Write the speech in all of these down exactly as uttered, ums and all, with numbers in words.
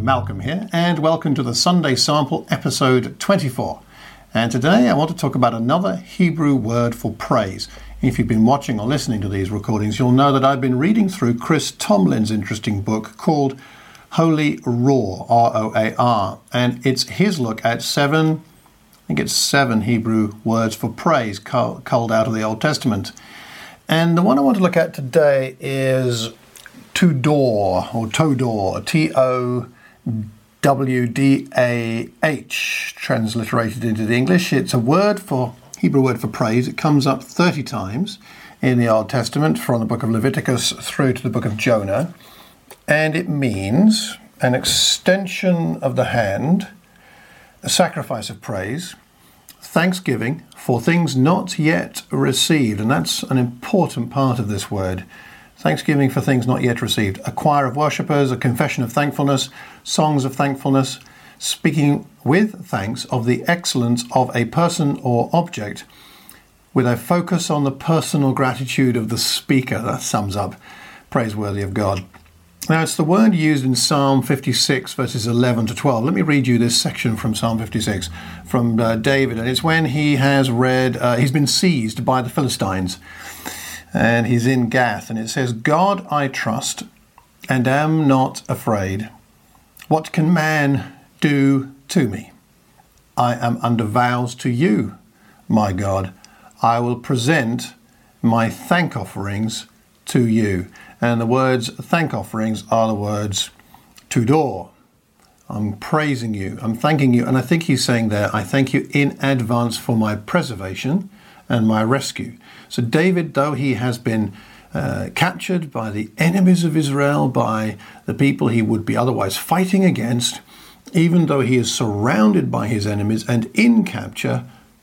Malcolm here, and welcome to the Sunday Sample, episode twenty-four. And today I want to talk about another Hebrew word for praise. If you've been watching or listening to these recordings, you'll know that I've been reading through Chris Tomlin's interesting book called Holy Roar, R O A R, and it's his look at seven, I think it's seven Hebrew words for praise culled out of the Old Testament. And the one I want to look at today is Tudor, or Todor, T O W D A H, transliterated into the English. It's a word for, Hebrew word for praise. It comes up thirty times in the Old Testament, from the book of Leviticus through to the book of Jonah. And it means an extension of the hand, a sacrifice of praise, thanksgiving for things not yet received. And that's an important part of this word. Thanksgiving for things not yet received. A choir of worshippers, a confession of thankfulness, songs of thankfulness, speaking with thanks of the excellence of a person or object, with a focus on the personal gratitude of the speaker. That sums up praiseworthy of God. Now, it's the word used in Psalm fifty-six, verses eleven to twelve. Let me read you this section from Psalm fifty-six, from uh, David. And it's when he has read, uh, he's been seized by the Philistines. And he's in Gath, and it says, God I trust, and am not afraid. What can man do to me? I am under vows to you, my God. I will present my thank offerings to you. And the words thank offerings are the words Tudor. I'm praising you. I'm thanking you. And I think he's saying there, I thank you in advance for my preservation and my rescue. So David, though he has been uh, captured by the enemies of Israel, by the people he would be otherwise fighting against, even though he is surrounded by his enemies and in capture,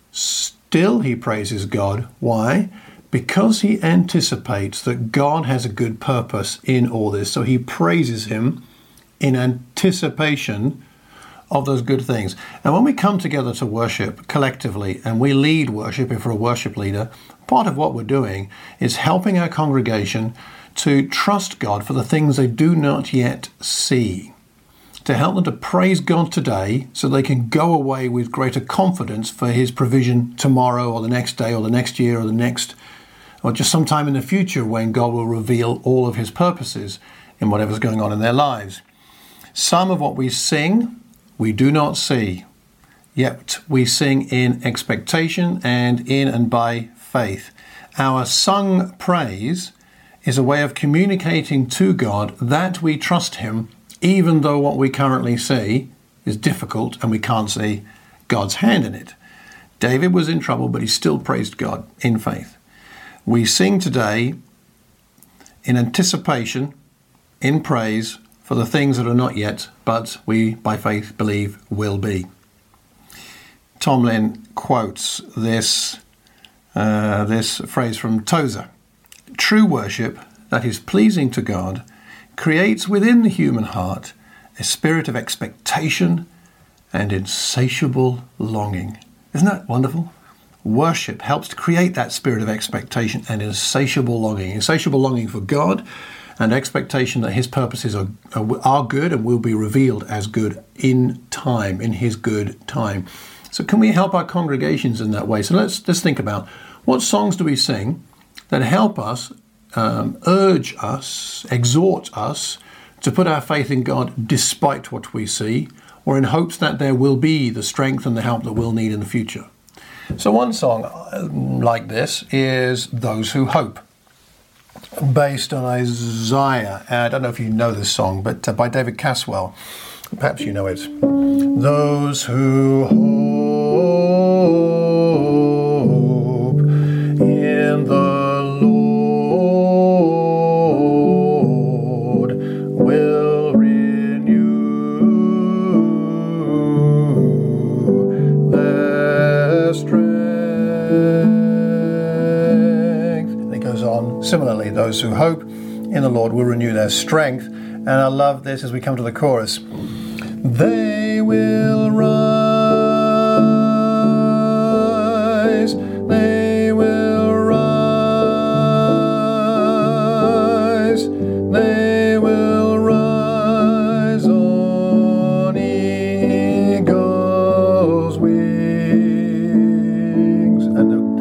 still he praises God. Why? Because he anticipates that God has a good purpose in all this. So he praises him in anticipation of those good things. And when we come together to worship collectively and we lead worship, if we're a worship leader, part of what we're doing is helping our congregation to trust God for the things they do not yet see, to help them to praise God today so they can go away with greater confidence for his provision tomorrow or the next day or the next year or the next, or just sometime in the future when God will reveal all of his purposes in whatever's going on in their lives. Some of what we sing, we do not see, yet we sing in expectation and in and by faith. Our sung praise is a way of communicating to God that we trust him, even though what we currently see is difficult and we can't see God's hand in it. David was in trouble, but he still praised God in faith. We sing today in anticipation, in praise, for the things that are not yet, but we, by faith, believe will be. Tomlin quotes this, uh, this phrase from Tozer. True worship that is pleasing to God creates within the human heart a spirit of expectation and insatiable longing. Isn't that wonderful? Worship helps to create that spirit of expectation and insatiable longing. Insatiable longing for God, and expectation that his purposes are, are good and will be revealed as good in time, in his good time. So can we help our congregations in that way? So let's, let's think about what songs do we sing that help us, um, urge us, exhort us to put our faith in God despite what we see, or in hopes that there will be the strength and the help that we'll need in the future. So one song like this is Those Who Hope, based on Isaiah. I don't know if you know this song, but uh, by David Caswell. Perhaps you know it. Those who hope in the Lord will renew their strength. And it goes on. Similarly, those who hope in the Lord will renew their strength. And I love this as we come to the chorus. They will rise, they will rise, they will rise on.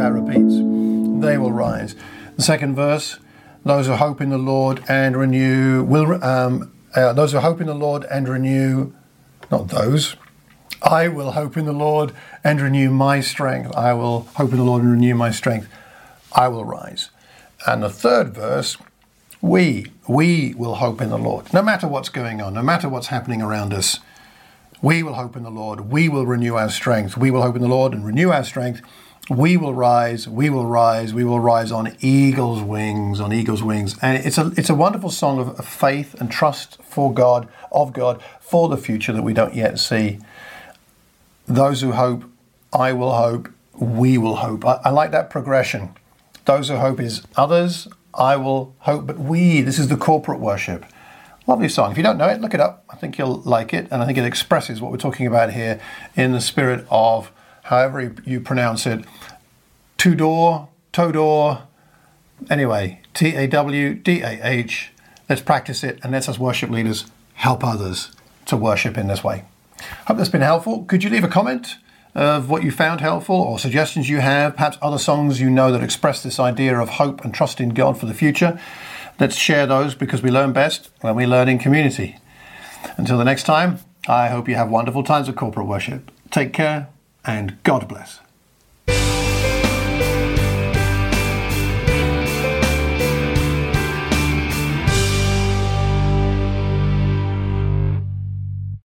that repeats. They will rise. The second verse, those who hope in the Lord and renew, will um, uh, those who hope in the Lord and renew, not those, I will hope in the Lord and renew my strength. I will hope in the Lord and renew my strength. I will rise. And the third verse, we, we will hope in the Lord. No matter what's going on, no matter what's happening around us, we will hope in the Lord. We will renew our strength. We will hope in the Lord and renew our strength. We will rise, we will rise, we will rise on eagle's wings, on eagle's wings. And it's a it's a wonderful song of faith and trust for God, of God, for the future that we don't yet see. Those who hope, I will hope, we will hope. I, I like that progression. Those who hope is others, I will hope, but we, this is the corporate worship. Lovely song. If you don't know it, look it up. I think you'll like it. And I think it expresses what we're talking about here in the spirit of, however you pronounce it, Tudor, Todor, anyway, T A W D A H. Let's practice it and let's, as worship leaders, help others to worship in this way. Hope that's been helpful. Could you leave a comment of what you found helpful or suggestions you have, perhaps other songs you know that express this idea of hope and trust in God for the future? Let's share those, because we learn best when we learn in community. Until the next time, I hope you have wonderful times of corporate worship. Take care and God bless.